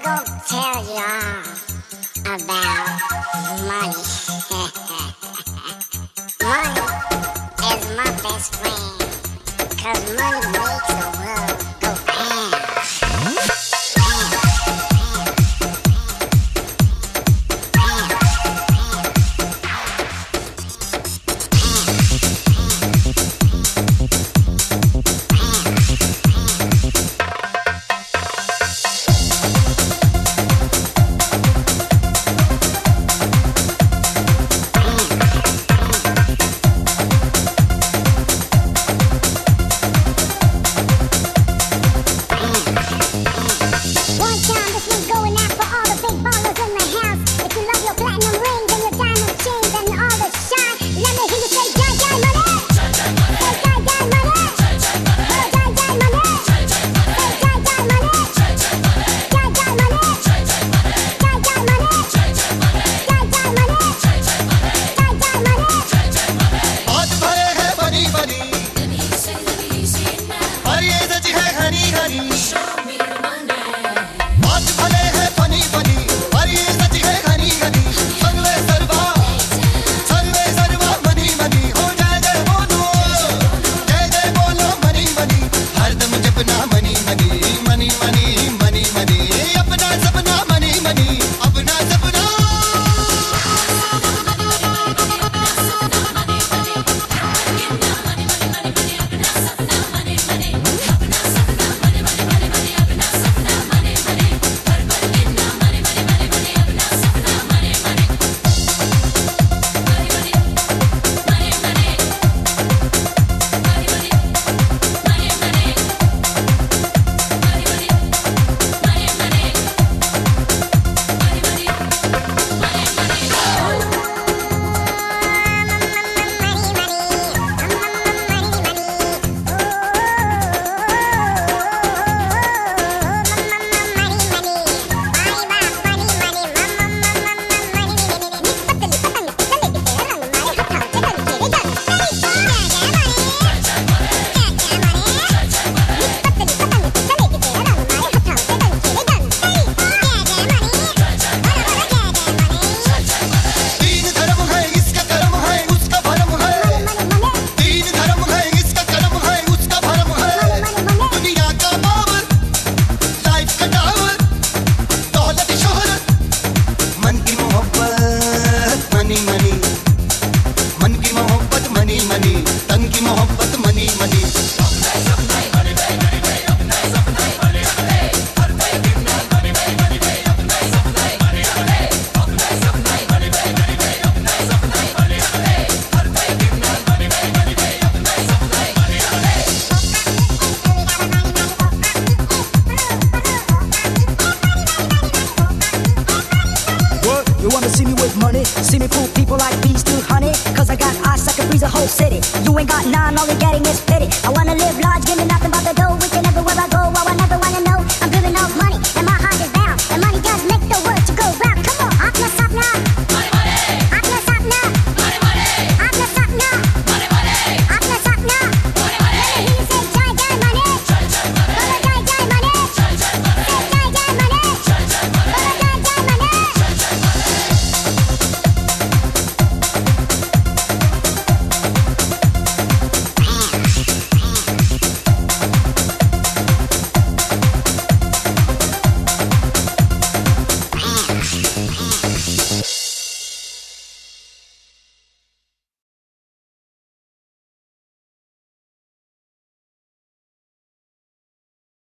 gonna tell y'all about money. Money is my best friend, 'cause money makes the world go pound. See me fool people like bees to honey, 'cause I got eyes that can freeze a whole city. You ain't got none, all you're getting is pity. I wanna live large, give me nothing but the dough.